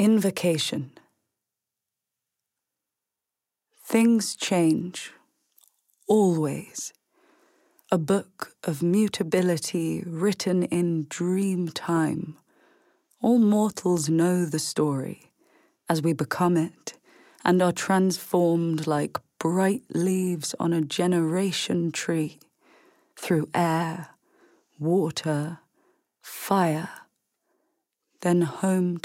Invocation. Things change, always. A book of mutability written in dream time. All mortals know the story as we become it and are transformed like bright leaves on a generation tree through air, water, fire, then home